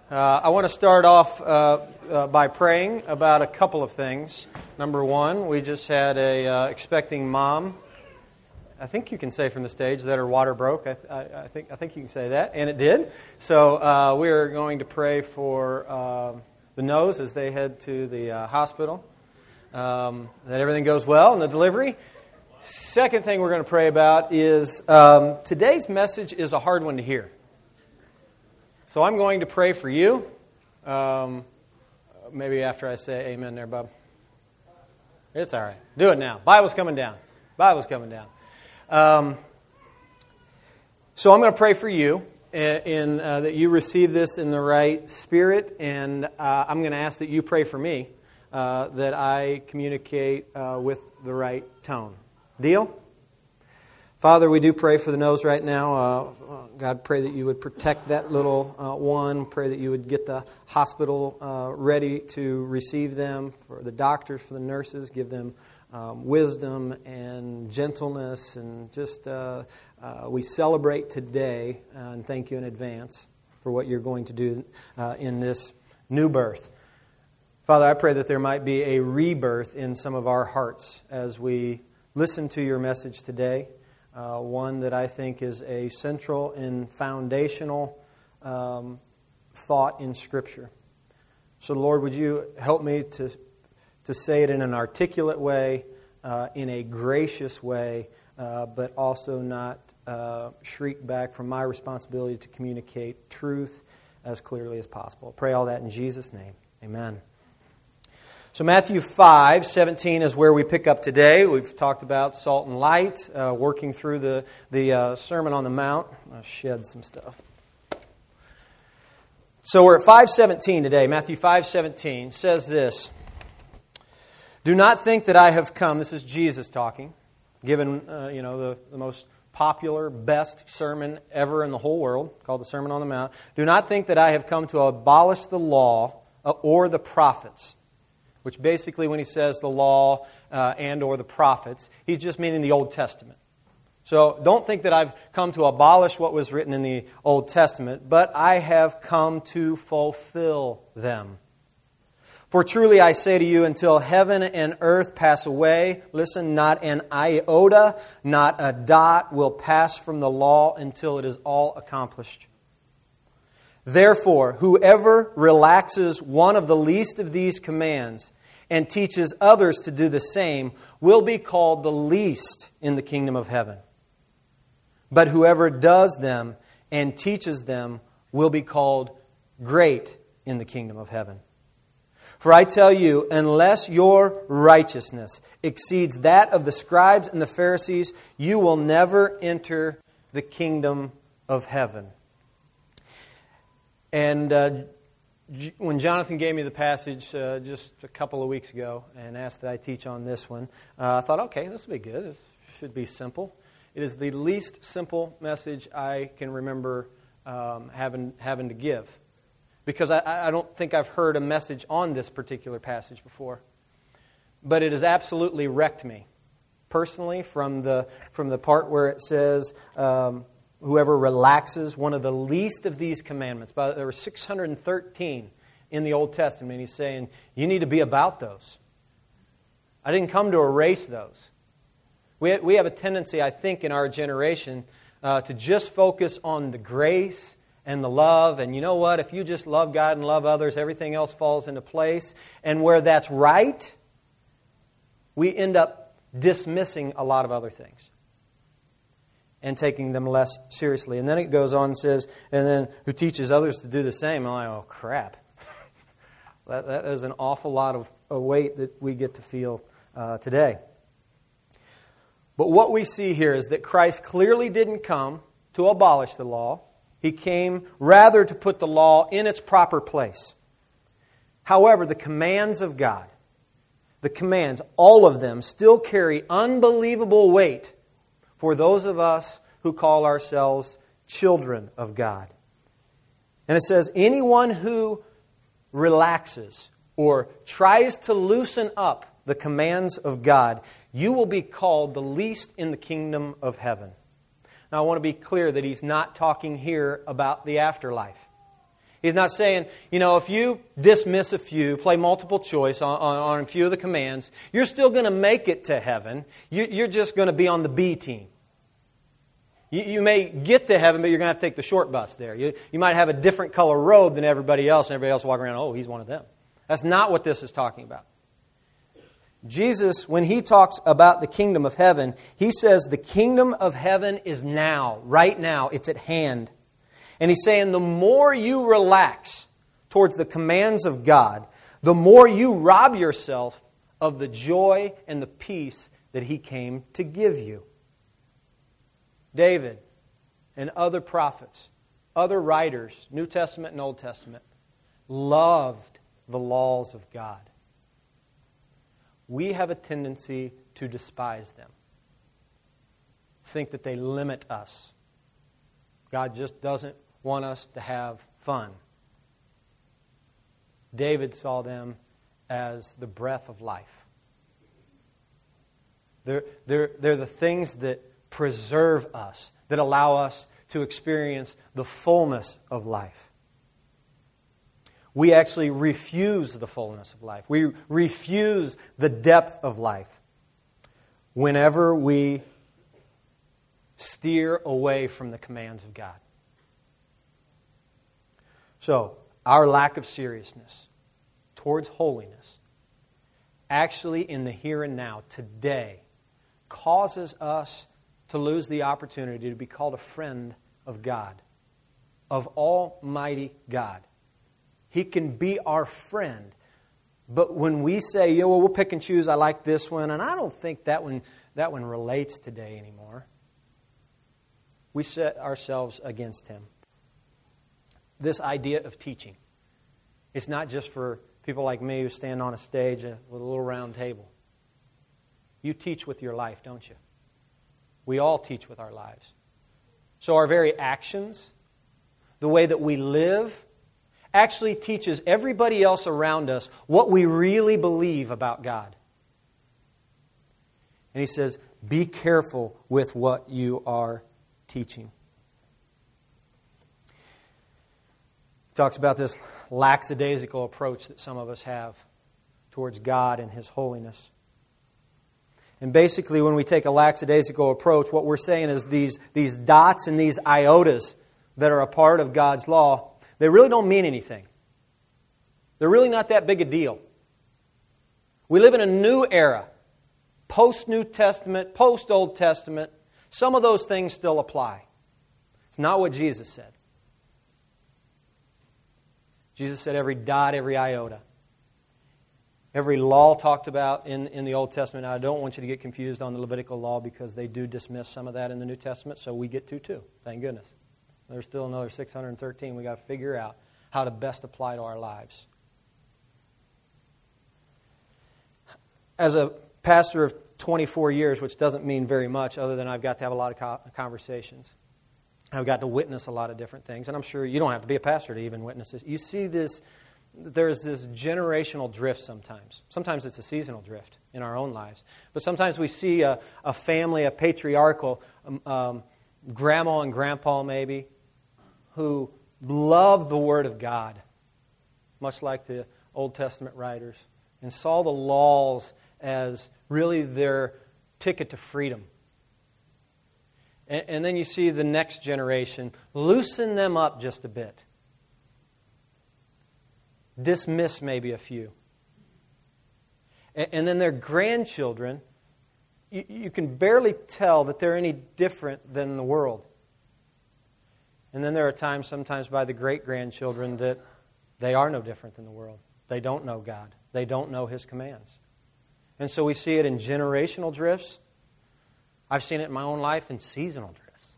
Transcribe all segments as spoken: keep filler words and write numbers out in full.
Uh, I want to start off uh, uh, by praying about a couple of things. Number one, we just had a uh, expecting mom. I think you can say from the stage that her water broke. I, th- I, I think I think you can say that, and it did. So uh, we are going to pray for uh, the Noes as they head to the uh, hospital. Um, that everything goes well in the delivery. Second thing we're going to pray about is um, today's message is a hard one to hear. So I'm going to pray for you. Um, maybe after I say amen there, Bob. It's all right. Do it now. Bible's coming down. Bible's coming down. Um, so I'm going to pray for you in, in uh, that you receive this in the right spirit, and uh, I'm going to ask that you pray for me uh, that I communicate uh, with the right tone. Deal? Father, we do pray for the Noes right now. Uh, God, pray that you would protect that little uh, one. Pray that you would get the hospital uh, ready to receive them, for the doctors, for the nurses. Give them um, wisdom and gentleness. And just uh, uh, we celebrate today uh, and thank you in advance for what you're going to do uh, in this new birth. Father, I pray that there might be a rebirth in some of our hearts as we listen to your message today. Uh, one that I think is a central and foundational um, thought in Scripture. So, Lord, would you help me to to say it in an articulate way, uh, in a gracious way, uh, but also not uh, shriek back from my responsibility to communicate truth as clearly as possible. I pray all that in Jesus' name. Amen. So Matthew five seventeen is where we pick up today. We've talked about salt and light, uh, working through the, the uh, Sermon on the Mount. I'll shed some stuff. So we're at five seventeen today. Matthew five seventeen says this. Do not think that I have come, this is Jesus talking, given uh, you know the, the most popular, best sermon ever in the whole world, called the Sermon on the Mount. Do not think that I have come to abolish the law or the prophets. Which basically, when he says the law uh, and or the prophets, he's just meaning the Old Testament. So don't think that I've come to abolish what was written in the Old Testament, but I have come to fulfill them. For truly I say to you, until heaven and earth pass away, listen, not an iota, not a dot will pass from the law until it is all accomplished. Therefore, whoever relaxes one of the least of these commands and teaches others to do the same will be called the least in the kingdom of heaven. But whoever does them and teaches them will be called great in the kingdom of heaven. For I tell you, unless your righteousness exceeds that of the scribes and the Pharisees, you will never enter the kingdom of heaven. And uh, when Jonathan gave me the passage uh, just a couple of weeks ago and asked that I teach on this one, uh, I thought, okay, this will be good. It should be simple. It is the least simple message I can remember um, having having to give. Because I, I don't think I've heard a message on this particular passage before. But it has absolutely wrecked me, personally, from the, from the part where it says... Um, Whoever relaxes one of the least of these commandments. But there were six hundred thirteen in the Old Testament. He's saying, you need to be about those. I didn't come to erase those. We we have a tendency, I think, in our generation uh, to just focus on the grace and the love. And you know what? If you just love God and love others, everything else falls into place. And where that's right, we end up dismissing a lot of other things. And taking them less seriously. And then it goes on and says, and then who teaches others to do the same. I'm like, oh, crap. that, that is an awful lot of a weight that we get to feel uh, today. But what we see here is that Christ clearly didn't come to abolish the law. He came rather to put the law in its proper place. However, the commands of God, the commands, all of them, still carry unbelievable weight for those of us who call ourselves children of God. And it says, anyone who relaxes or tries to loosen up the commands of God, you will be called the least in the kingdom of heaven. Now, I want to be clear that he's not talking here about the afterlife. He's not saying, you know, if you dismiss a few, play multiple choice on, on, on a few of the commands, you're still going to make it to heaven. You, you're just going to be on the B team. You, you may get to heaven, but you're going to have to take the short bus there. You, you might have a different color robe than everybody else, and everybody else walking around, oh, he's one of them. That's not what this is talking about. Jesus, when He talks about the kingdom of heaven, He says the kingdom of heaven is now, right now, it's at hand. And He's saying the more you relax towards the commands of God, the more you rob yourself of the joy and the peace that He came to give you. David and other prophets, other writers, New Testament and Old Testament, loved the laws of God. We have a tendency to despise them, think that they limit us. God just doesn't want us to have fun. David saw them as the breath of life. They're, they're, they're the things that preserve us, that allow us to experience the fullness of life. We actually refuse the fullness of life. We refuse the depth of life whenever we steer away from the commands of God. So, our lack of seriousness towards holiness, actually in the here and now, today, causes us to lose the opportunity to be called a friend of God, of Almighty God. He can be our friend. But when we say, yeah, well, we'll pick and choose, I like this one, and I don't think that one, that one relates today anymore, we set ourselves against Him. This idea of teaching, it's not just for people like me who stand on a stage with a little round table. You teach with your life, don't you? We all teach with our lives. So our very actions, the way that we live, actually teaches everybody else around us what we really believe about God. And He says, be careful with what you are teaching. He talks about this lackadaisical approach that some of us have towards God and His holiness. And basically, when we take a lackadaisical approach, what we're saying is these, these dots and these iotas that are a part of God's law, they really don't mean anything. They're really not that big a deal. We live in a new era. Post-New Testament, post-Old Testament. Some of those things still apply. It's not what Jesus said. Jesus said every dot, every iota. Every law talked about in, in the Old Testament. Now, I don't want you to get confused on the Levitical law because they do dismiss some of that in the New Testament, so we get to too. Thank goodness. There's still another six hundred thirteen we got to figure out how to best apply to our lives. As a pastor of twenty-four years, which doesn't mean very much other than I've got to have a lot of conversations. I've got to witness a lot of different things. And I'm sure you don't have to be a pastor to even witness this. You see this, there's this generational drift sometimes. Sometimes it's a seasonal drift in our own lives. But sometimes we see a, a family, a patriarchal, um, um, grandma and grandpa maybe, who love the Word of God, much like the Old Testament writers, and saw the laws as really their ticket to freedom. And, and then you see the next generation loosen them up just a bit. Dismiss maybe a few. And, and then their grandchildren, you, you can barely tell that they're any different than the world. And then there are times, sometimes by the great-grandchildren, that they are no different than the world. They don't know God. They don't know His commands. And so we see it in generational drifts. I've seen it in my own life in seasonal drifts.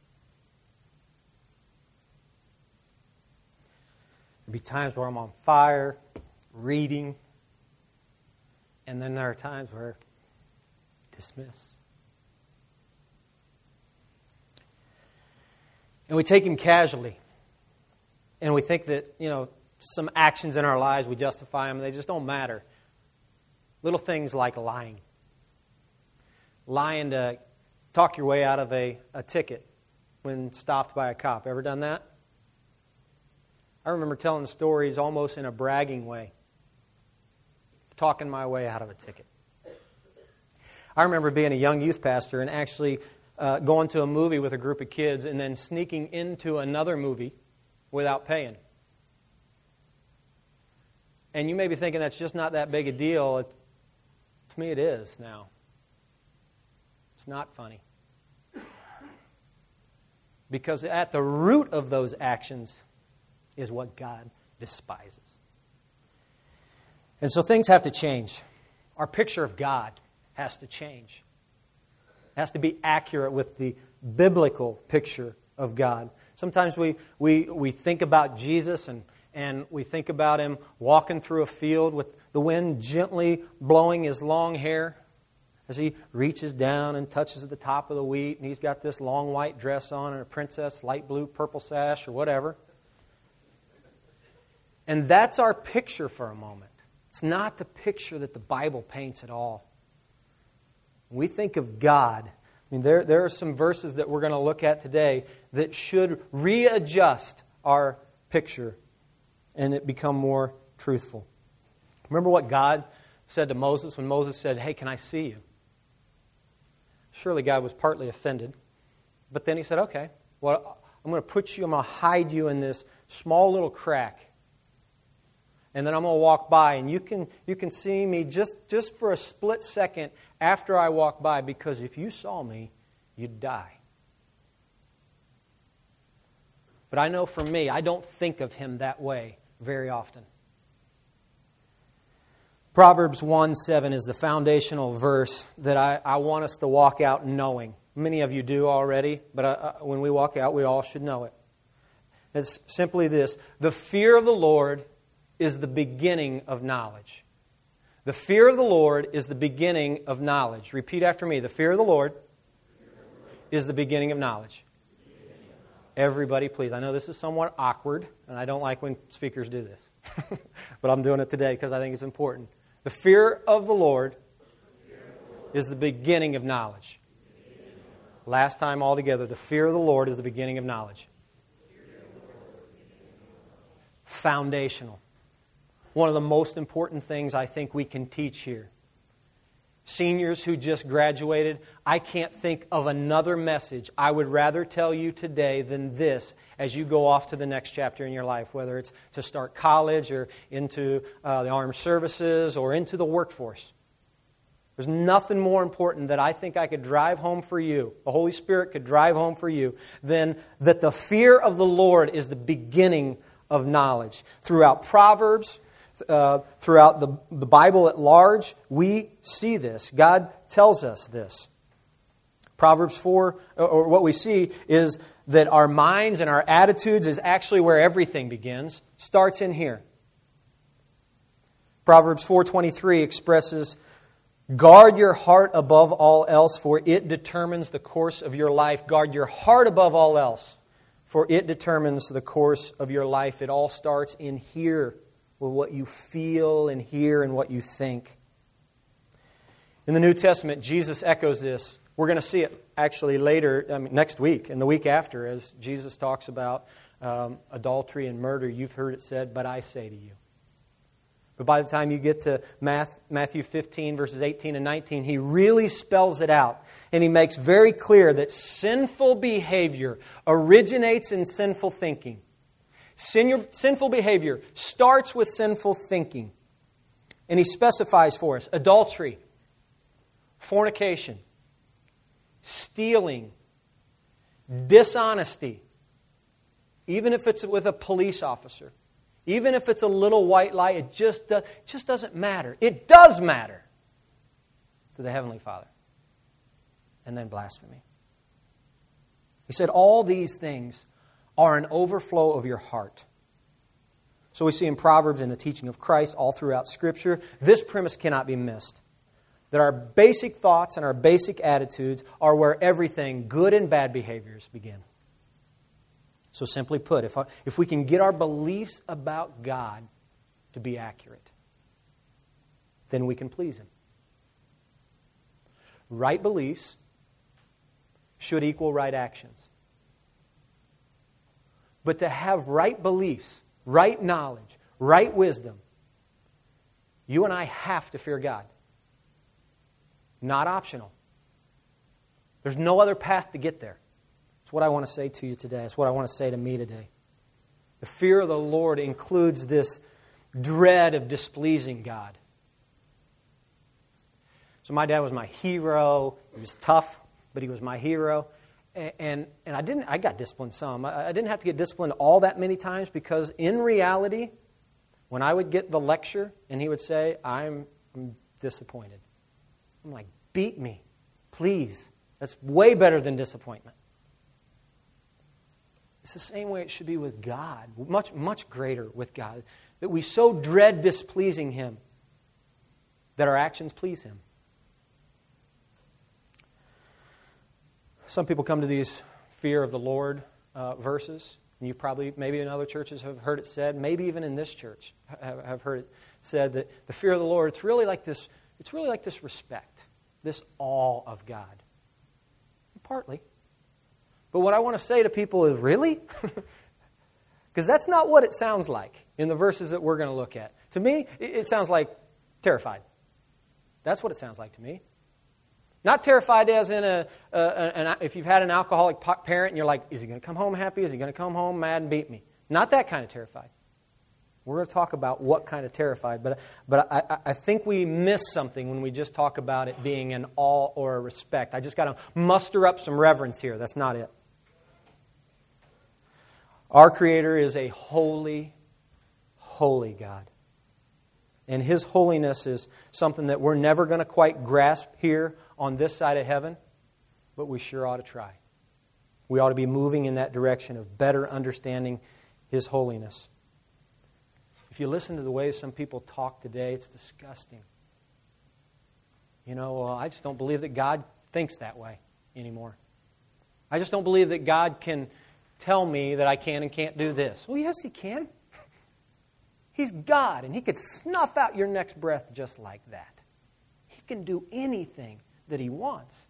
There'll be times where I'm on fire, reading, and then there are times where dismiss. And we take Him casually. And we think that, you know, some actions in our lives, we justify them, and they just don't matter. Little things like lying. Lying to talk your way out of a, a ticket when stopped by a cop. Ever done that? I remember telling stories almost in a bragging way, talking my way out of a ticket. I remember being a young youth pastor and actually uh, going to a movie with a group of kids and then sneaking into another movie without paying. And you may be thinking that's just not that big a deal. It, to me, it is now. It's not funny. Because at the root of those actions is what God despises. And so things have to change. Our picture of God has to change. It has to be accurate with the biblical picture of God. Sometimes we we, we think about Jesus and, and we think about Him walking through a field with the wind gently blowing His long hair as He reaches down and touches the top of the wheat, and He's got this long white dress on and a princess light blue purple sash or whatever. And that's our picture for a moment. It's not the picture that the Bible paints at all. When we think of God, I mean, there, there are some verses that we're going to look at today that should readjust our picture and it become more truthful. Remember what God said to Moses when Moses said, "Hey, can I see you?" Surely God was partly offended. But then He said, "Okay, well, I'm going to put you, I'm going to hide you in this small little crack. And then I'm going to walk by, and you can you can see me just, just for a split second after I walk by, because if you saw me, you'd die." But I know for me, I don't think of Him that way very often. Proverbs one seven is the foundational verse that I, I want us to walk out knowing. Many of you do already, but I, I, when we walk out, we all should know it. It's simply this: the fear of the Lord is the beginning of knowledge. The fear of the Lord is the beginning of knowledge. Repeat after me. The fear of the Lord is the beginning of knowledge. Everybody, please. I know this is somewhat awkward, and I don't like when speakers do this. But I'm doing it today because I think it's important. The fear of the Lord is the beginning of knowledge. Last time all together, the fear of the Lord is the beginning of knowledge. Foundational. One of the most important things I think we can teach here. Seniors who just graduated, I can't think of another message I would rather tell you today than this as you go off to the next chapter in your life, whether it's to start college or into uh, the armed services or into the workforce. There's nothing more important that I think I could drive home for you, the Holy Spirit could drive home for you, than that the fear of the Lord is the beginning of knowledge. Throughout Proverbs, Uh, throughout the, the Bible at large, we see this. God tells us this. Proverbs four, or what we see is that our minds and our attitudes is actually where everything begins. Starts in here. Proverbs four twenty-three expresses, "Guard your heart above all else, for it determines the course of your life." Guard your heart above all else, for it determines the course of your life. It all starts in here, with what you feel and hear and what you think. In the New Testament, Jesus echoes this. We're going to see it actually later, I mean, next week and the week after, as Jesus talks about um, adultery and murder. You've heard it said, but I say to you. But by the time you get to Matthew fifteen, verses eighteen and nineteen, He really spells it out. And He makes very clear that sinful behavior originates in sinful thinking. Sin, sinful behavior starts with sinful thinking. And He specifies for us adultery, fornication, stealing, dishonesty, even if it's with a police officer, even if it's a little white lie, it just, does, just doesn't matter. It does matter to the Heavenly Father. And then blasphemy. He said all these things are an overflow of your heart. So we see in Proverbs and the teaching of Christ all throughout Scripture, this premise cannot be missed. That our basic thoughts and our basic attitudes are where everything, good and bad behaviors, begin. So simply put, if, if we can get our beliefs about God to be accurate, then we can please Him. Right beliefs should equal right actions. But to have right beliefs right knowledge, right wisdom, you and I have to fear God. Not optional. There's no other path to get there. That's what I want to say to you today. That's what I want to say to me today. The fear of the Lord includes this dread of displeasing God. So my dad was my hero. He was tough, but he was my hero. And, and, and I didn't. I got disciplined some. I, I didn't have to get disciplined all that many times because in reality, when I would get the lecture and he would say, I'm, I'm disappointed. I'm like, beat me, please. That's way better than disappointment. It's the same way it should be with God. Much, much greater with God. That we so dread displeasing Him that our actions please Him. Some people come to these fear of the Lord uh, verses. And you've probably, maybe in other churches have heard it said, maybe even in this church have, have heard it said that the fear of the Lord, it's really like this, it's really like this respect, this awe of God. Partly. But what I want to say to people is, really? Because that's not what it sounds like in the verses that we're going to look at. To me, it sounds like terrified. That's what it sounds like to me. Not terrified as in a, a, an, if you've had an alcoholic parent and you're like, is he going to come home happy? Is he going to come home mad and beat me? Not that kind of terrified. We're going to talk about what kind of terrified. But, but I, I think we miss something when we just talk about it being an awe or a respect. I just got to muster up some reverence here. That's not it. Our Creator is a holy, holy God. And His holiness is something that we're never going to quite grasp here on this side of heaven, but we sure ought to try. We ought to be moving in that direction of better understanding His holiness. If you listen to the way some people talk today, it's disgusting. You know, well, I just don't believe that God thinks that way anymore. I just don't believe that God can tell me that I can and can't do this. Well, yes, He can. He's God, and He could snuff out your next breath just like that. He can do anything that He wants.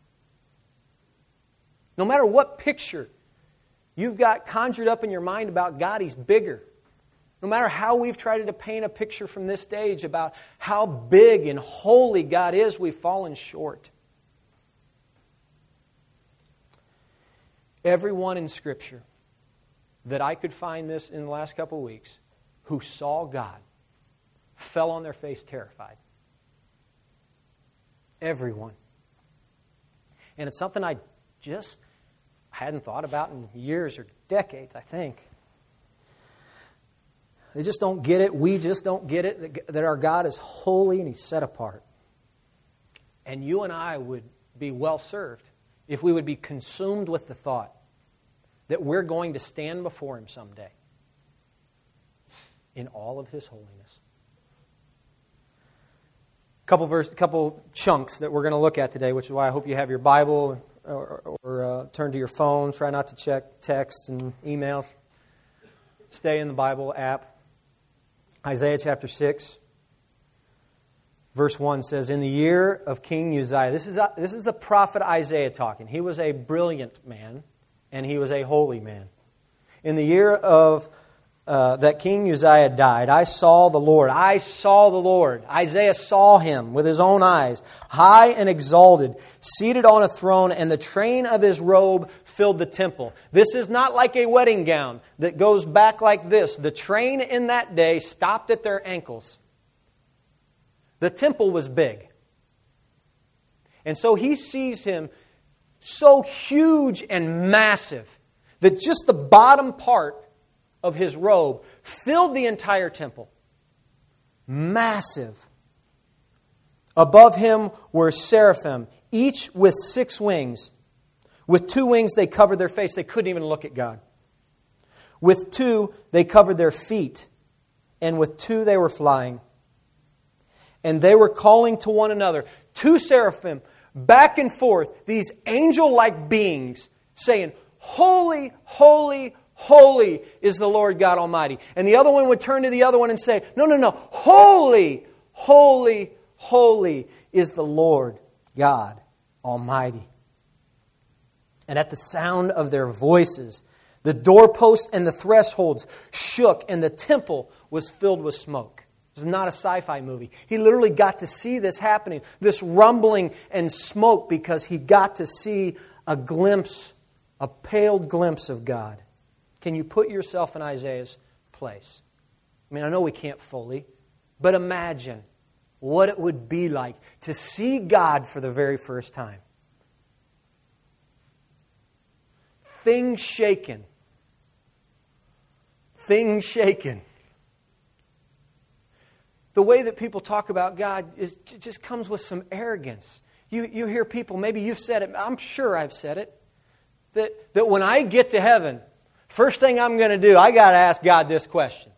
No matter what picture you've got conjured up in your mind about God, He's bigger. No matter how we've tried to paint a picture from this stage about how big and holy God is, we've fallen short. Everyone in Scripture that I could find this in the last couple of weeks who saw God fell on their face terrified. Everyone. And it's something I just hadn't thought about in years or decades, I think. They just don't get it. We just don't get it, that our God is holy and He's set apart. And you and I would be well served if we would be consumed with the thought that we're going to stand before Him someday in all of His holiness. A couple verse, couple chunks that we're going to look at today, which is why I hope you have your Bible or, or uh, turn to your phone. Try not to check text and emails. Stay in the Bible app. Isaiah chapter six, verse one says, in the year of King Uzziah, this is, a, this is the prophet Isaiah talking. He was a brilliant man, and he was a holy man. In the year of uh, that King Uzziah died, I saw the Lord. I saw the Lord. Isaiah saw Him with his own eyes, high and exalted, seated on a throne, and the train of His robe filled the temple. This is not like a wedding gown that goes back like this. The train in that day stopped at their ankles. The temple was big. And so he sees Him so huge and massive that just the bottom part of His robe filled the entire temple. Massive. Above Him were seraphim, each with six wings. With two wings they covered their face. They couldn't even look at God. With two they covered their feet. And with two they were flying. And they were calling to one another. Two seraphim, back and forth. These angel-like beings saying, holy, holy, holy is the Lord God Almighty. And the other one would turn to the other one and say, no, no, no. Holy, holy, holy is the Lord God Almighty. And at the sound of their voices, The doorposts and the thresholds shook, and the temple was filled with smoke. This is not a sci-fi movie. He literally got to see this happening, this rumbling and smoke, because he got to see a glimpse, a paled glimpse of God. Can you put yourself in Isaiah's place? I mean, I know we can't fully, but imagine what it would be like to see God for the very first time. Things shaken. Things shaken. The way that people talk about God is it just comes with some arrogance. You, you hear people, maybe you've said it, I'm sure I've said it, that, that when I get to heaven, first thing I'm going to do, I got to ask God this question.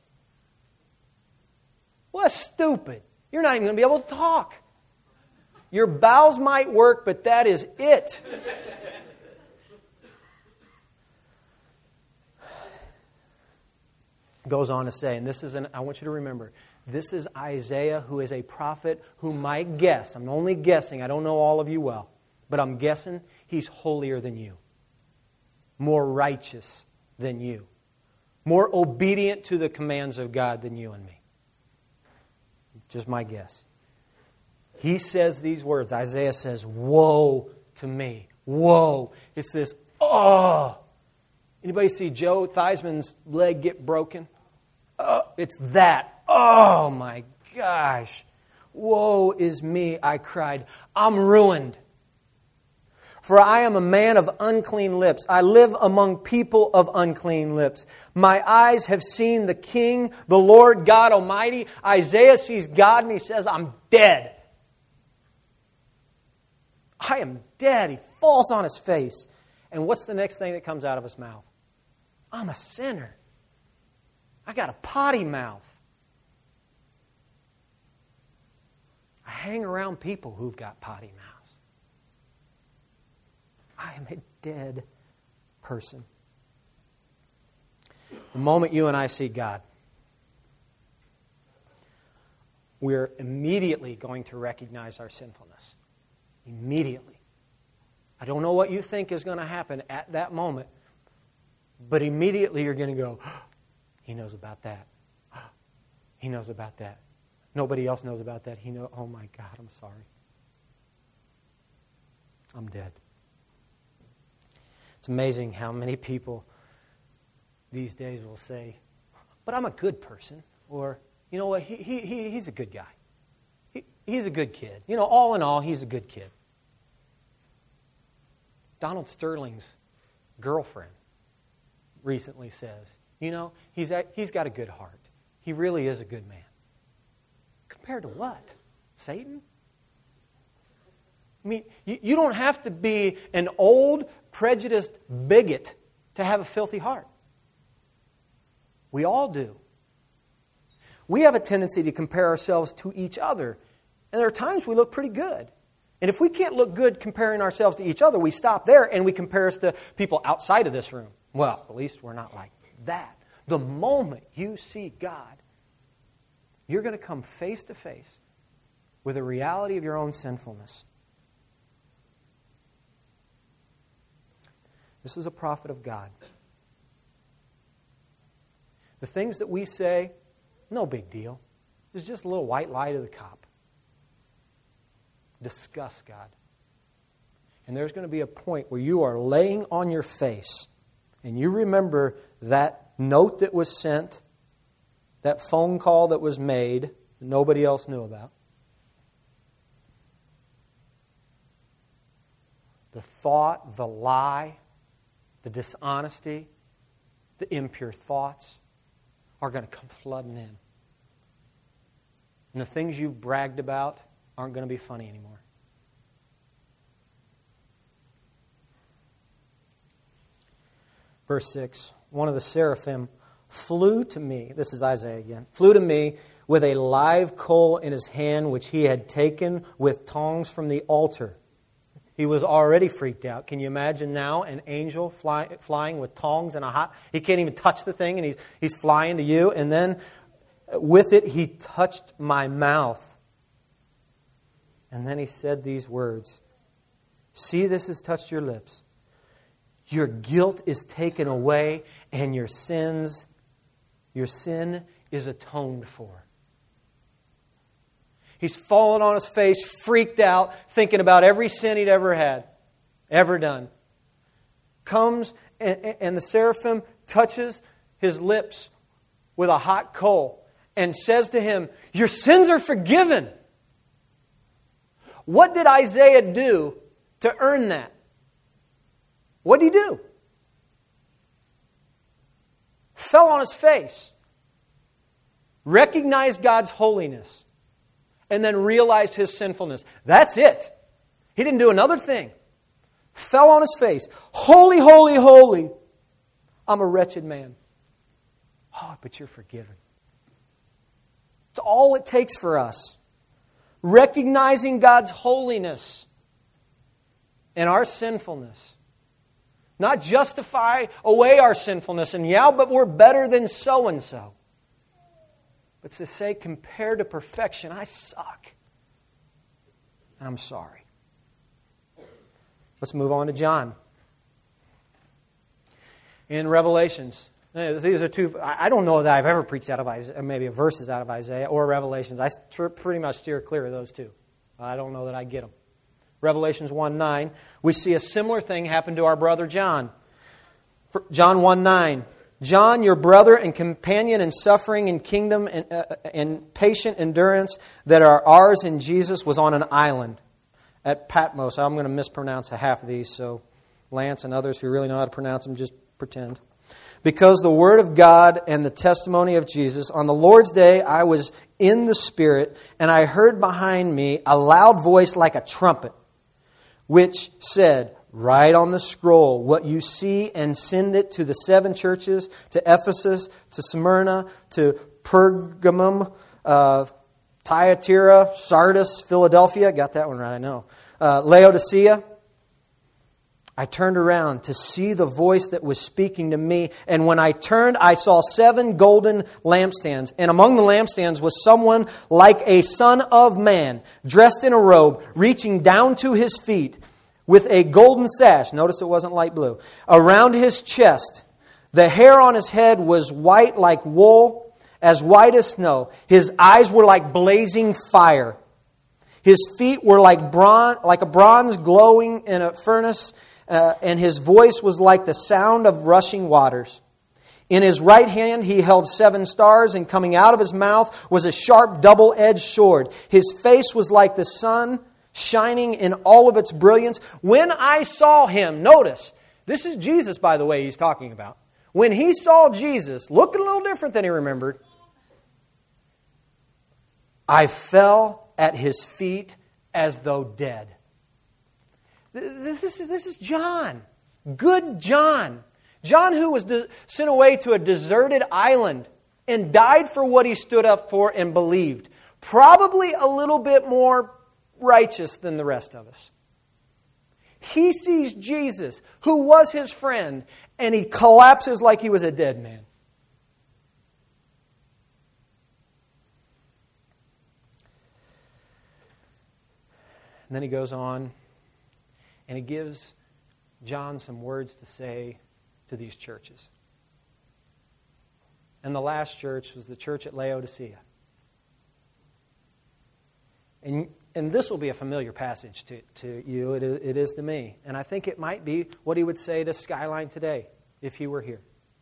Well, that's stupid. You're not even going to be able to talk. Your bowels might work, but that is it. Goes on to say, and this is an, I want you to remember, this is Isaiah, who is a prophet who might guess, I'm only guessing, I don't know all of you well, but I'm guessing he's holier than you, more righteous than you, more obedient to the commands of God than you and me. Just my guess. He says these words. Isaiah says, woe to me. Woe. It's this, oh. Anybody see Joe Theismann's leg get broken? Oh, it's that. Oh my gosh. Woe is me, I cried. I'm ruined. For I am a man of unclean lips. I live among people of unclean lips. My eyes have seen the King, the Lord God Almighty. Isaiah sees God and he says, I'm dead. I am dead. He falls on his face. And what's the next thing that comes out of his mouth? I'm a sinner. I got a potty mouth. I hang around people who've got potty mouths. I am a dead person. The moment you and I see God, we're immediately going to recognize our sinfulness. Immediately. I don't know what you think is going to happen at that moment, but immediately you're going to go, oh, he knows about that. Oh, he knows about that. Nobody else knows about that. He know. Oh my God, I'm sorry. I'm dead. It's amazing how many people these days will say, but I'm a good person. Or, you know what, he, he, he, he's a good guy. He, he's a good kid. You know, all in all, he's a good kid. Donald Sterling's girlfriend recently says, you know, he's, a, he's got a good heart. He really is a good man. Compared to what? Satan? I mean, you, you don't have to be an old, prejudiced bigot to have a filthy heart. We all do. We have a tendency to compare ourselves to each other. And there are times we look pretty good. And if we can't look good comparing ourselves to each other, we stop there and we compare us to people outside of this room. Well, at least we're not like that. The moment you see God, you're going to come face to face with the reality of your own sinfulness. This is a prophet of God. The things that we say, no big deal. It's just a little white lie to the cop. Discuss God. And there's going to be a point where you are laying on your face and you remember that note that was sent, that phone call that was made that nobody else knew about. The thought, the lie, the dishonesty, the impure thoughts are going to come flooding in. And the things you've bragged about aren't going to be funny anymore. Verse six, one of the seraphim flew to me, this is Isaiah again, flew to me with a live coal in his hand, which he had taken with tongs from the altar. He was already freaked out. Can you imagine now an angel fly, flying with tongs and a hot... He can't even touch the thing, and he's, he's flying to you. And then with it, he touched my mouth. And then he said these words, see, this has touched your lips. your guilt is taken away and your sins, your sin is atoned for. He's fallen on his face, freaked out, thinking about every sin he'd ever had, ever done. Comes and, and the seraphim touches his lips with a hot coal and says to him, your sins are forgiven. What did Isaiah do to earn that? What did he do? Fell on his face. Recognized God's holiness. And then realized his sinfulness. That's it. He didn't do another thing. Fell on his face. Holy, holy, holy. I'm a wretched man. Oh, but you're forgiven. It's all it takes for us. Recognizing God's holiness and our sinfulness. Not justify away our sinfulness and, yeah, but we're better than so-and-so. But to say, compared to perfection, I suck. And I'm sorry. Let's move on to John. In Revelations, these are two, I don't know that I've ever preached out of Isaiah, maybe verses out of Isaiah or Revelations. I pretty much steer clear of those two. I don't know that I get them. Revelations one nine, we see a similar thing happen to our brother John. John one nine, John, your brother and companion in suffering and kingdom and, uh, and patient endurance that are ours in Jesus, was on an island at Patmos. I'm going to mispronounce a half of these, so Lance and others who really know how to pronounce them, just pretend. Because the word of God and the testimony of Jesus, on the Lord's day I was in the Spirit, and I heard behind me a loud voice like a trumpet, which said, write on the scroll what you see and send it to the seven churches, to Ephesus, to Smyrna, to Pergamum, uh, Thyatira, Sardis, Philadelphia. Got that one right, I know. Uh, Laodicea. I turned around to see the voice that was speaking to me. And when I turned, I saw seven golden lampstands. And among the lampstands was someone like a son of man, dressed in a robe, reaching down to his feet, with a golden sash, notice it wasn't light blue, around his chest. The hair on his head was white like wool, as white as snow. His eyes were like blazing fire. His feet were like bronze, like a bronze glowing in a furnace, uh, and his voice was like the sound of rushing waters. In his right hand he held seven stars, and coming out of his mouth was a sharp double-edged sword. His face was like the sun, shining in all of its brilliance. When I saw him, notice, this is Jesus, by the way, he's talking about. When he saw Jesus, looking a little different than he remembered, I fell at his feet as though dead. This is, this is John. Good John. John who was de- sent away to a deserted island and died for what he stood up for and believed. Probably a little bit more righteous than the rest of us. He sees Jesus, who was his friend, and he collapses like he was a dead man. And then he goes on, and he gives John some words to say to these churches. And the last church was the church at Laodicea. And, and this will be a familiar passage to, to you. It is, it is to me. And I think it might be what he would say to Skyline today if he were here.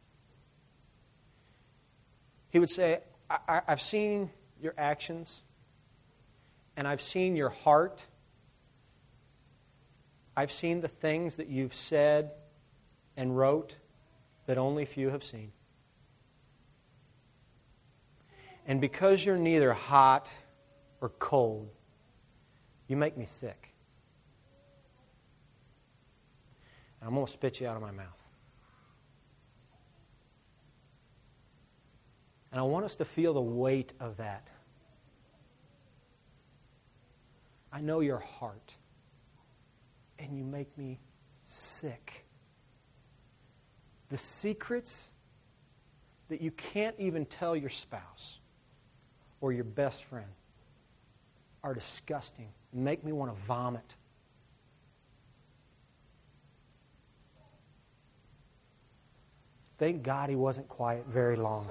He would say, I, I, I've seen your actions, and I've seen your heart. I've seen the things that you've said and wrote that only few have seen. And because you're neither hot or cold, you make me sick. And I'm going to spit you out of my mouth. And I want us to feel the weight of that. I know your heart. And you make me sick. The secrets that you can't even tell your spouse or your best friend are disgusting and make me want to vomit. thank God he wasn't quiet very long.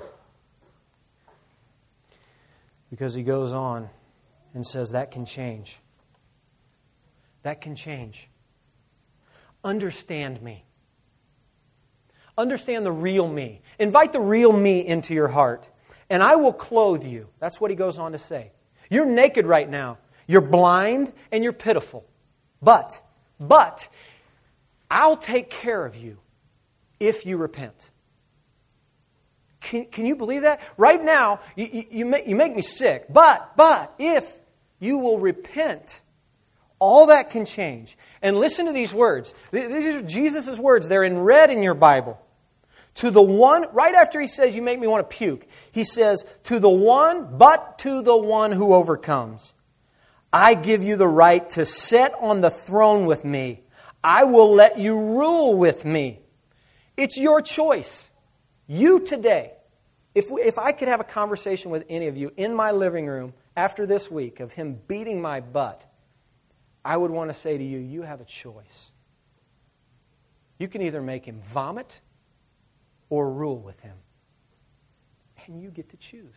Because he goes on and says, that can change. That can change. Understand me. Understand the real me. Invite the real me into your heart, and I will clothe you. That's what he goes on to say. You're naked right now. You're blind and you're pitiful. But, but, I'll take care of you if you repent. Can, can you believe that? Right now, you, you, you, make, you make me sick. But, but, if you will repent, all that can change. And listen to these words. These are Jesus' words. They're in red in your Bible. To the one, right after he says, you make me want to puke, he says, to the one, but to the one who overcomes, I give you the right to sit on the throne with me. I will let you rule with me. It's your choice. You today, if we, if I could have a conversation with any of you in my living room after this week of him beating my butt, I would want to say to you, you have a choice. You can either make him vomit or rule with him. And you get to choose.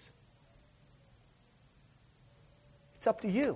It's up to you.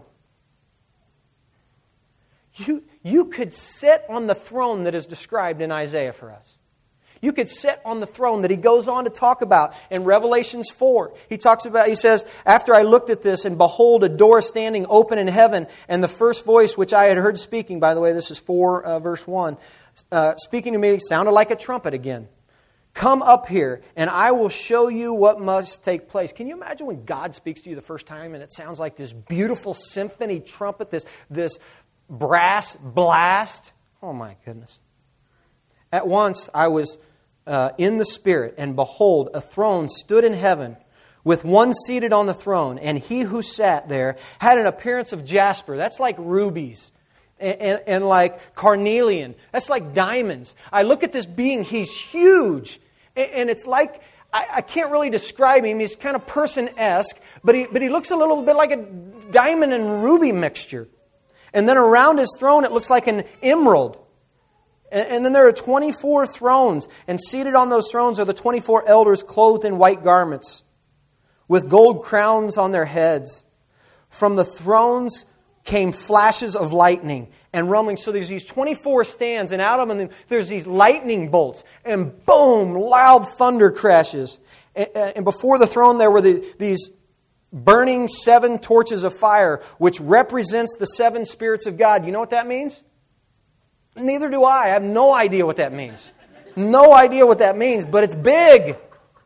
You, you could sit on the throne that is described in Isaiah for us. You could sit on the throne that he goes on to talk about in Revelations four. He talks about, he says, after I looked at this, and behold, a door standing open in heaven, and the first voice which I had heard speaking, by the way, this is four, uh, verse one, uh, speaking to me sounded like a trumpet again. Come up here, and I will show you what must take place. Can you imagine when God speaks to you the first time, and it sounds like this beautiful symphony trumpet, this, this brass blast? Oh my goodness. At once I was uh, in the Spirit, and behold, a throne stood in heaven, with one seated on the throne, and he who sat there had an appearance of jasper. That's like rubies. And, and, and like carnelian. That's like diamonds. I look at this being, he's huge. And, and it's like, I, I can't really describe him. He's kind of person-esque, but he, but he looks a little bit like a diamond and ruby mixture. And then around his throne, it looks like an emerald. And, and then there are twenty-four thrones, and seated on those thrones are the twenty-four elders clothed in white garments, with gold crowns on their heads. From the thrones came flashes of lightning and rumbling. So there's these twenty-four stands, and out of them there's these lightning bolts. And boom, loud thunder crashes. And, and before the throne there were the, these burning seven torches of fire, which represents the seven spirits of God. You know what that means? Neither do I. I have no idea what that means. No idea what that means, but it's big.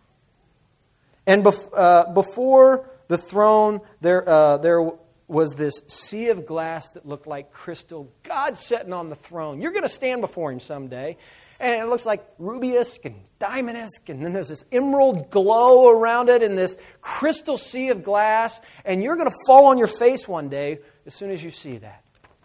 And bef- uh, before the throne there uh, there was this sea of glass that looked like crystal. God sitting on the throne. You're going to stand before him someday. And it looks like ruby-esque and diamond-esque. And then there's this emerald glow around it and this crystal sea of glass. And you're going to fall on your face one day as soon as you see that.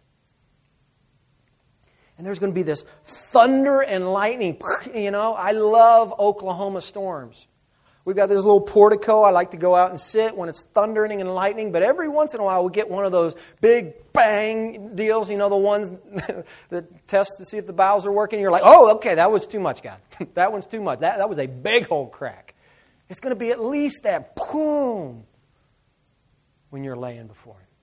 And there's going to be this thunder and lightning. You know, I love Oklahoma storms. We've got this little portico. I like to go out and sit when it's thundering and lightning. But every once in a while, we get one of those big bang deals. You know, the ones that test to see if the valves are working. You're like, oh, okay, that was too much, God. That one's too much. That, that was a big old crack. It's going to be at least that boom when you're laying before him.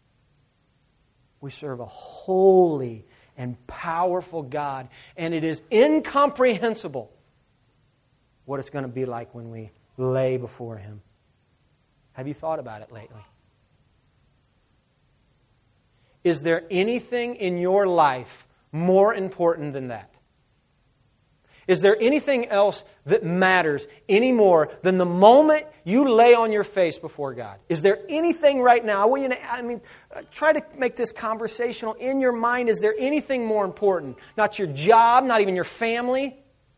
We serve a holy and powerful God. And it is incomprehensible what it's going to be like when we lay before him. Have you thought about it lately? Is there anything in your life more important than that? Is there anything else that matters any more than the moment you lay on your face before God? Is there anything right now? I want you to, I mean, try to make this conversational in your mind. Is there anything more important? Not your job, not even your family.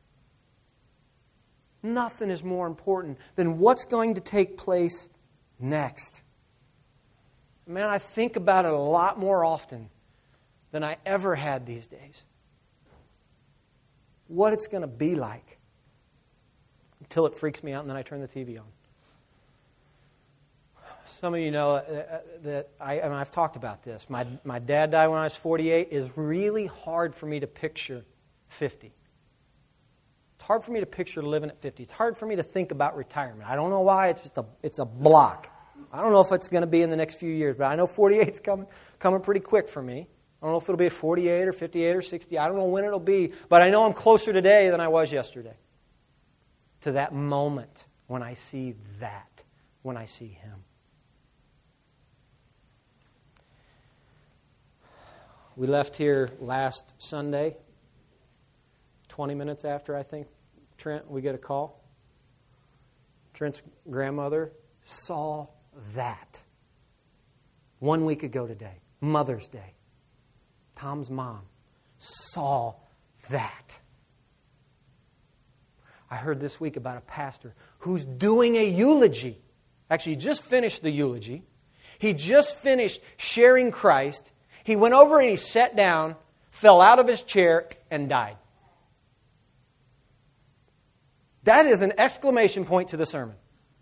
Nothing is more important than what's going to take place next. Man, I think about it a lot more often than I ever had these days. What it's going to be like. Until it freaks me out and then I turn the T V on. Some of you know that I, I mean, I've talked about this. My, my dad died when I was forty-eight. It's really hard for me to picture fifty. It's hard for me to picture living at fifty. It's hard for me to think about retirement. I don't know why. It's just a, it's a block. I don't know if it's going to be in the next few years, but I know forty-eight's coming, coming pretty quick for me. I don't know if it'll be at forty-eight or fifty-eight or sixty. I don't know when it'll be, but I know I'm closer today than I was yesterday to that moment when I see that, when I see Him. We left here last Sunday, twenty minutes after, I think, Trent, we get a call. Trent's grandmother saw that. One week ago today, Mother's Day. Tom's mom saw that. I heard this week about a pastor who's doing a eulogy. Actually, he just finished the eulogy. He just finished sharing Christ. He went over and he sat down, fell out of his chair, and died. That is an exclamation point to the sermon.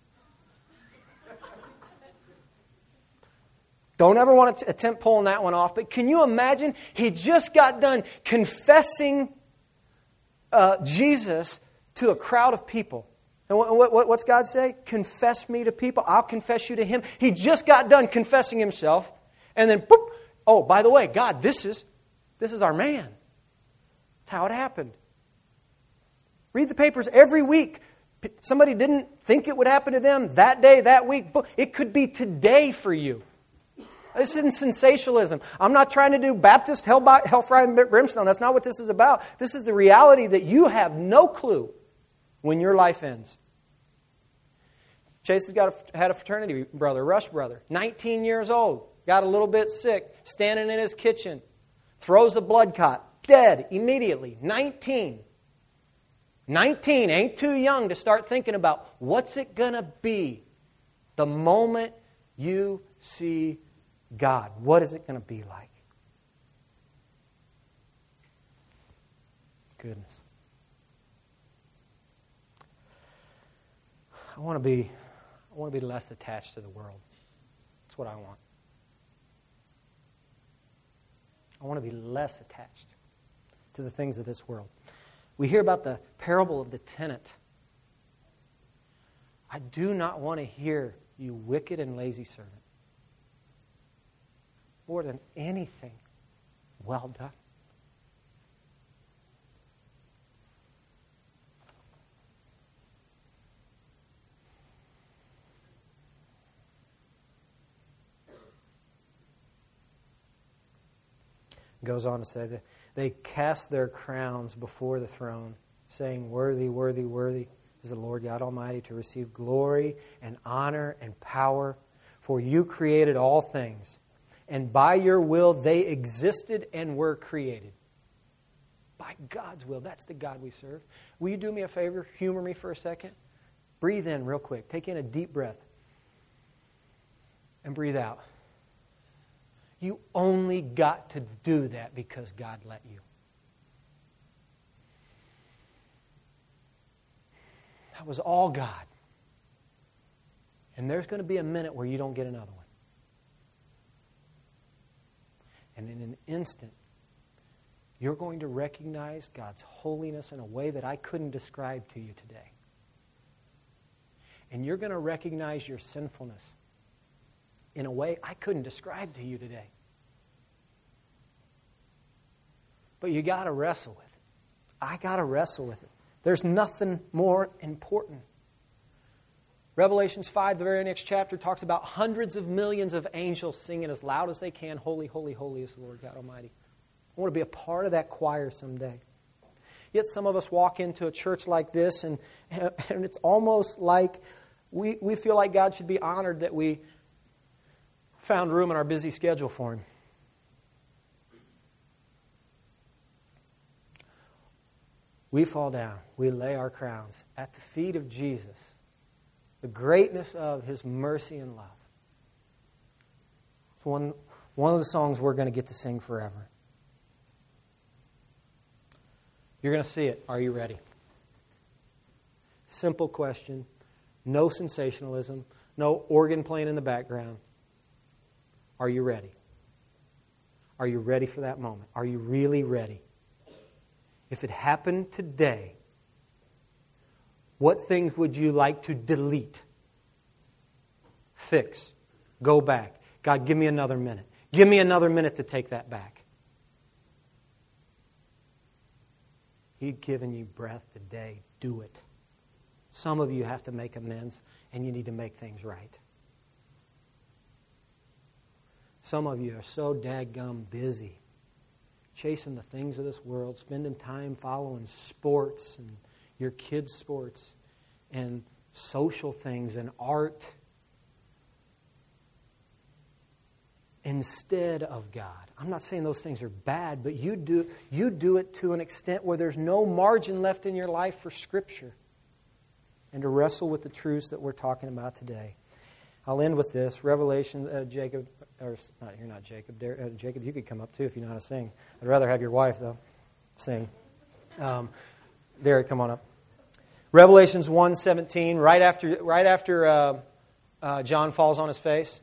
Don't ever want to attempt pulling that one off, but can you imagine? He just got done confessing uh, Jesus to a crowd of people. And what, what, what's God say? Confess me to people. I'll confess you to Him. He just got done confessing Himself, and then, boop, oh, by the way, God, this is, this is our man. That's how it happened. Read the papers every week. Somebody didn't think it would happen to them that day, that week. It could be today for you. This isn't sensationalism. I'm not trying to do Baptist hell, hellfire and brimstone. That's not what this is about. This is the reality that you have no clue when your life ends. Chase has got a, had a fraternity brother, Rush brother, nineteen years old, got a little bit sick, standing in his kitchen, throws a blood clot, dead immediately, nineteen. nineteen ain't too young to start thinking about what's it going to be the moment you see God. What is it going to be like? Goodness. I want to be I want to be less attached to the world. That's what I want. I want to be less attached to the things of this world. We hear about the parable of the tenant. I do not want to hear, you wicked and lazy servant. More than anything, well done. Goes on to say that they cast their crowns before the throne, saying, "Worthy, worthy, worthy is the Lord God Almighty to receive glory and honor and power, for you created all things, and by your will they existed and were created." By God's will. That's the God we serve. Will you do me a favor? Humor me for a second. Breathe in real quick. Take in a deep breath. And breathe out. You only got to do that because God let you. That was all God. And there's going to be a minute where you don't get another one. And in an instant, you're going to recognize God's holiness in a way that I couldn't describe to you today. And you're going to recognize your sinfulness in a way I couldn't describe to you today. But you got to wrestle with it. I got to wrestle with it. There's nothing more important. Revelations five, the very next chapter, talks about hundreds of millions of angels singing as loud as they can, "Holy, holy, holy is the Lord God Almighty." I want to be a part of that choir someday. Yet some of us walk into a church like this, and, and it's almost like we, we feel like God should be honored that we found room in our busy schedule for Him. We fall down. We lay our crowns at the feet of Jesus. The greatness of His mercy and love. It's one, one of the songs we're going to get to sing forever. You're going to see it. Are you ready? Simple question. No sensationalism. No organ playing in the background. Are you ready? Are you ready for that moment? Are you really ready? If it happened today, What things would you like to delete? Fix. Go back. God, give me another minute. Give me another minute to take that back. He's given you breath today. Do it. Some of you have to make amends, and you need to make things right. Some of you are so dadgum busy chasing the things of this world, spending time following sports and your kids' sports and social things and art instead of God. I'm not saying those things are bad, but you do, you do it to an extent where there's no margin left in your life for Scripture and to wrestle with the truths that we're talking about today. I'll end with this. Revelation, uh, Jacob, or not, you're not Jacob. Der, uh, Jacob, you could come up too if you know how to sing. I'd rather have your wife, though, sing. Um, Derek, come on up. Revelations one seventeen, right after, right after uh, uh, John falls on his face,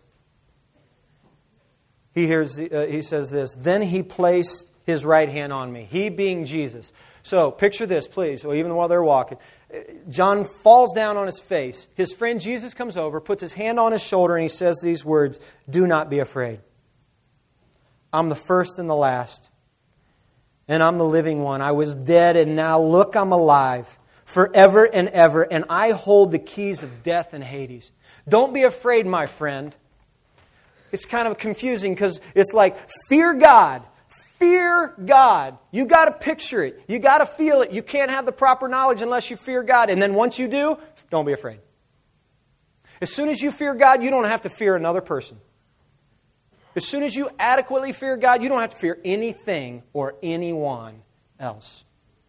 he hears. Uh, he says this, "Then he placed his right hand on me." He being Jesus. So picture this, please. So even while they're walking, John falls down on his face. His friend Jesus comes over, puts his hand on his shoulder, and he says these words, "Do not be afraid. I'm the first and the last, and I'm the living one. I was dead, and now look, I'm alive forever and ever, and I hold the keys of death and Hades." Don't be afraid, my friend. It's kind of confusing because it's like, fear God. Fear God. You got to picture it. You got to feel it. You can't have the proper knowledge unless you fear God. And then once you do, don't be afraid. As soon as you fear God, you don't have to fear another person. As soon as you adequately fear God, you don't have to fear anything or anyone else.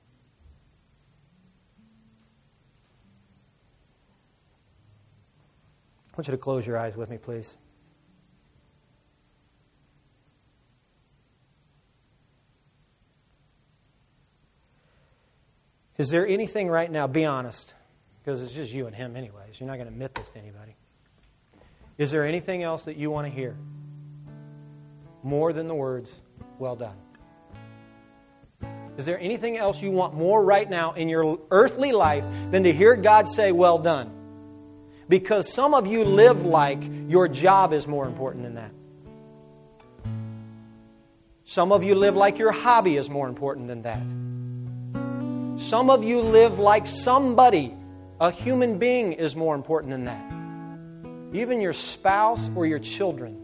I want you to close your eyes with me, please. Is there anything right now, be honest, because it's just you and him anyways. You're not going to admit this to anybody. Is there anything else that you want to hear? More than the words, "Well done." Is there anything else you want more right now in your earthly life than to hear God say, "Well done"? Because some of you live like your job is more important than that. Some of you live like your hobby is more important than that. Some of you live like somebody, a human being, is more important than that. Even your spouse or your children.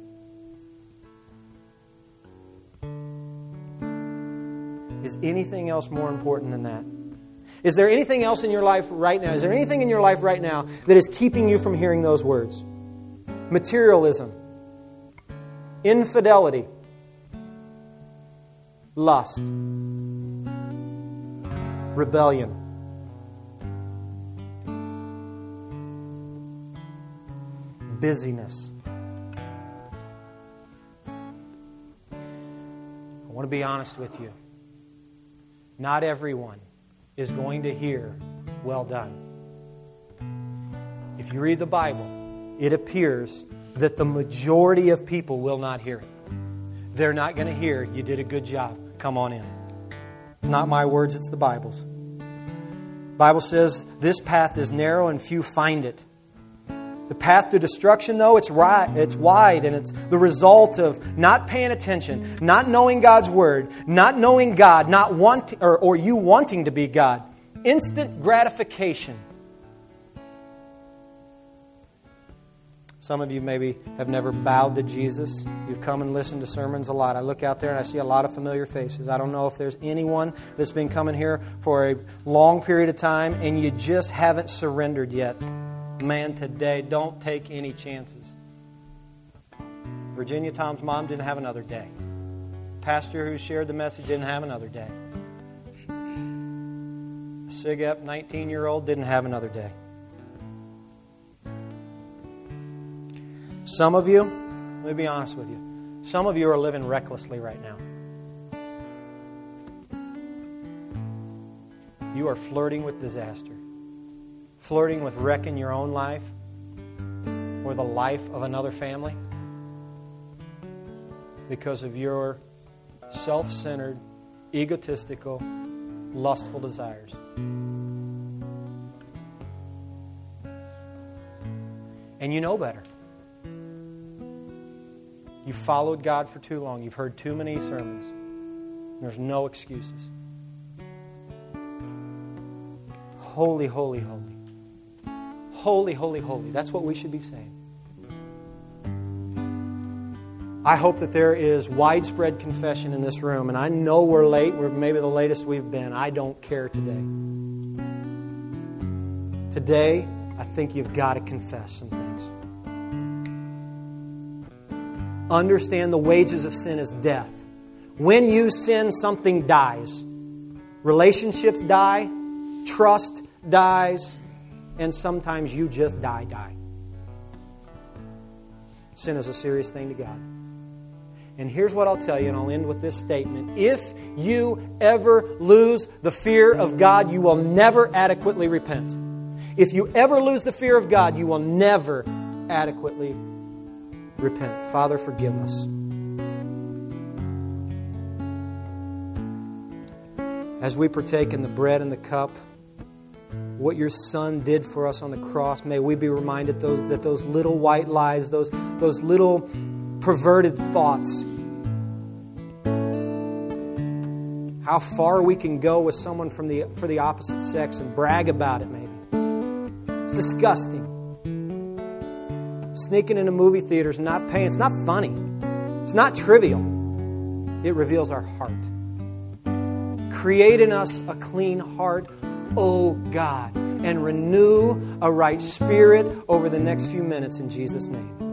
Is anything else more important than that? Is there anything else in your life right now? Is there anything in your life right now that is keeping you from hearing those words? Materialism, infidelity, lust, rebellion. Busyness. I want to be honest with you. Not everyone is going to hear, "Well done." If you read the Bible, it appears that the majority of people will not hear it. They're not going to hear, "You did a good job. Come on in." Not my words, it's the Bible's. The Bible says this path is narrow and few find it. The path to destruction, though, it's right, it's wide, and it's the result of not paying attention, not knowing God's Word, not knowing God, not wanting, or, or you wanting to be God. Instant gratification. Some of you maybe have never bowed to Jesus. You've come and listened to sermons a lot. I look out there and I see a lot of familiar faces. I don't know if there's anyone that's been coming here for a long period of time and you just haven't surrendered yet. Man, today, don't take any chances. Virginia Tom's mom didn't have another day. Pastor who shared the message didn't have another day. Sigep, nineteen-year-old, didn't have another day. Some of you, let me be honest with you, some of you are living recklessly right now. You are flirting with disaster. Flirting with wrecking your own life or the life of another family because of your self-centered, egotistical, lustful desires. And you know better. You've followed God for too long. You've heard too many sermons. There's no excuses. Holy, holy, holy. Holy, holy, holy. That's what we should be saying. I hope that there is widespread confession in this room. And I know we're late. We're maybe the latest we've been. I don't care today. Today, I think you've got to confess some things. Understand the wages of sin is death. When you sin, something dies. Relationships die. Trust dies. And sometimes you just die, die. Sin is a serious thing to God. And here's what I'll tell you, and I'll end with this statement. If you ever lose the fear of God, you will never adequately repent. If you ever lose the fear of God, you will never adequately repent. Father, forgive us. As we partake in the bread and the cup, what your Son did for us on the cross, may we be reminded those, that those little white lies, those, those little perverted thoughts, how far we can go with someone from the for the opposite sex and brag about it maybe. It's disgusting. Sneaking into movie theaters and not paying. It's not funny. It's not trivial. It reveals our heart. Create in us a clean heart, O God, and renew a right spirit over the next few minutes in Jesus' name.